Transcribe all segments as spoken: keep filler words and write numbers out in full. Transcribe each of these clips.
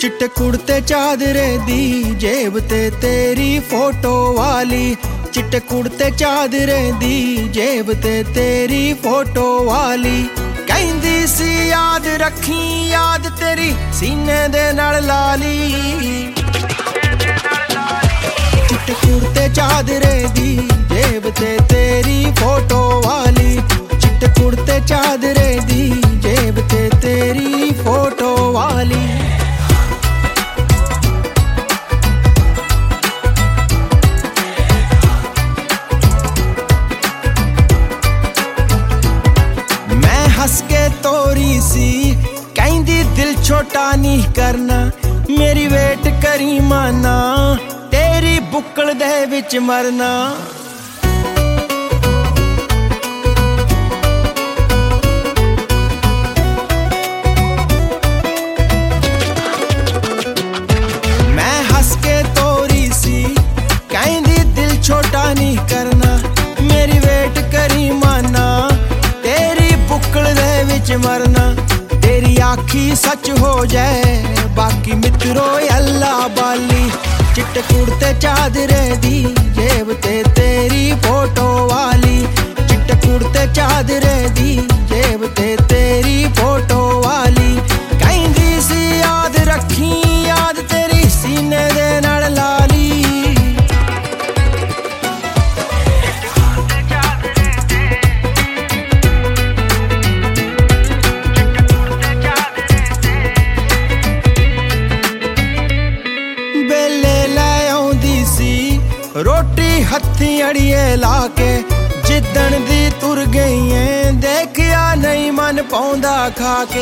चिट्टे कुड़ते चादरे दी जेब ते तेरी फोटो वाली। चिट्टे कुड़ते चादरे दी जेब ते तेरी फोटो वाली। कहंदी सी याद रखी याद तेरी सीने दे नाल लाली। चिट्टे कुड़ते चादरे दी जेब ते तेरी फोटो वाली। चिट्टे कुड़ते चादरे दी जेब ते तेरी फोटो वाली। हस के तोरी सी कहंदी दिल छोटा नहीं करना। मेरी वेट करी माना तेरी बुक्कल दे विच मरना। मैं हस के तोरी सी कहंदी दिल छोटा नहीं करना। मेरी वेट करी माना बुक्कल दे विच मरना। तेरी आखी सच हो जाए बाकी मित्रो अल्लाह बाली। चिट्टे कुड़ते चादरे दी जेब ते तेरी फोटो वाली। चिट्टे कुड़ते चादरे दी जेब ते तेरी फोटो वाली। कहंदी सी याद रखी याद तेरी सीने दे नाल लाली। रोटी हथी अड़िए लाके जिदन दी तुर गई है देखिया नहीं मन पाउंदा खाके।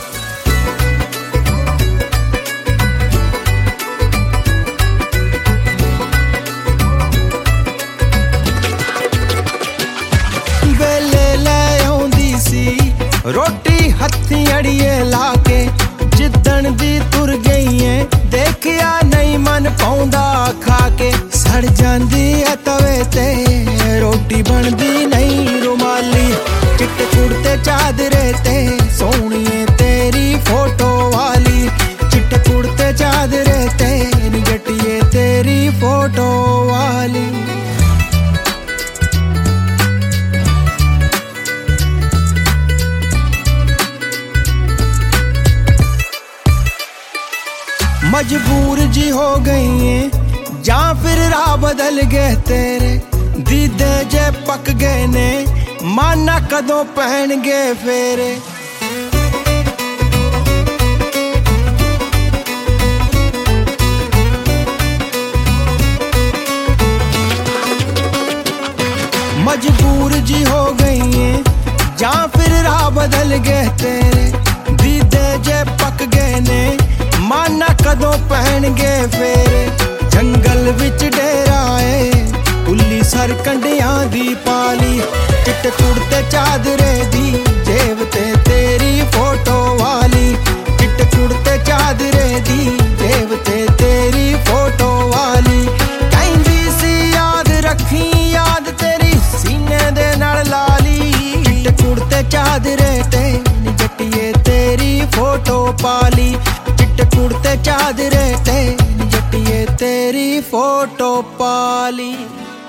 वेले लै आउंदी सी रोटी हथी अड़िए लाके जिदन दी तुर गई है देखिया नहीं मन पाउंदा खाके। सड़ जांदी है तवे ते रोटी बनदी नहीं रुमाली। चिट्टे कुड़ते चादरे ते सोहणीए तेरी फोटो वाली। चिट्टे कुड़ते चादरे ते नी जट्टिए तेरी फोटो वाली। मजबूर जी हो गई है जा फिर राह बदल गए तेरे। दीदे जे पक गए ने माना कदों पहन गए फेरे। मजबूर जी हो गई है जा फिर राह बदल गए तेरे। दीदे जे पक गए ने माना कदों पहन गए फेरे। जंगल विच डेरा है उल्ली सर कंडियां दी पाली। चिट्टे कुड़ते चादरे दी जेब ते तेरी फोटो वाली। चिट्टे कुड़ते चादरे दी जेब ते तेरी फोटो वाली। कहंदी सी याद रखी याद तेरी सीने दे नाल लाली। चिट्टे कुड़ते चादरे ते नी जट्टिए तेरी फोटो पाली। चिट्टे कुड़ते चादरे ते नी जट्टिए तेरी फोटो पाली।